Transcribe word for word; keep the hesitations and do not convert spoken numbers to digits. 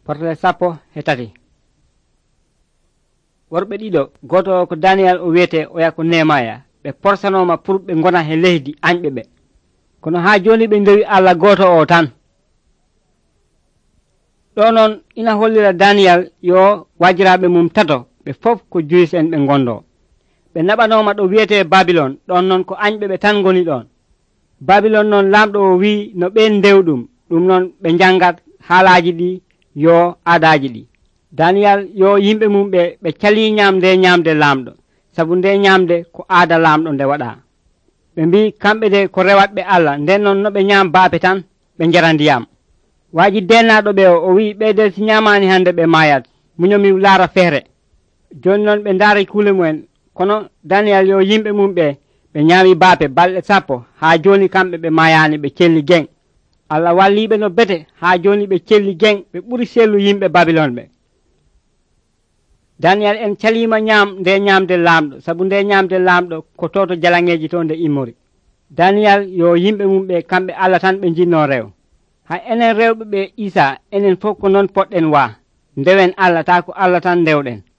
Portale sappo e tati. Worɓe ɗiɗo goto ko Daniel o wiyete o yako Nemaya ɓe porsanoma pour ɓe gona he leydi añɓe ɓe kono ha joni ɓe ndewi Allah goto o tan. Ɗo noon ina hollira Daniel yo wajiraɓe mum tato ɓe fof ko Juis en ɓe gondo ɓe naɓanoma ɗo wiyete Babylon ɗon noon ko añɓe ɓe tan goni ɗon. Babylon noon lamɗo o wi no ɓen ndewɗum ɗum noon ɓe jangat haalaji ɗi yo aadaji ɗi. Daniel yo yimɓe mum ɓe ɓe cali ñamde ñamde lamɗo sabu nde ñamde ko aada lamɗo nde waɗa. Ɓe mbi kamɓe de ko rewatɓe Allah nden noon no ɓe ñam baape tan ɓe jara ndiyam. Waji dennaɗo ɓe o, o wi ɓeyde si ñamani hande ɓe mayat muñomi laara feere. Joni noon ɓe daari kuule mumen kono Daniel yo yimɓe mum ɓe ɓe ñaami baape balɗe sappo ha joni kamɓe ɓe mayani ɓe celli geng. Allah walliɓe no bete ha joni ɓe celli geng ɓe ɓuri sellu yimɓe Babylon ɓe. Daniel en calima ñam nde ñamde lamɗo sabu nde ñamde lamɗo ko toto jalangeji to nde immori. Daniel yo yimɓe mum ɓe kamɓe Allah tan ɓe jinno rew. Ha enen rewɓe ɓe Isa enen fof ko noon poɗɗen wa ndewen Allah ta ko Allah tan ndewɗen.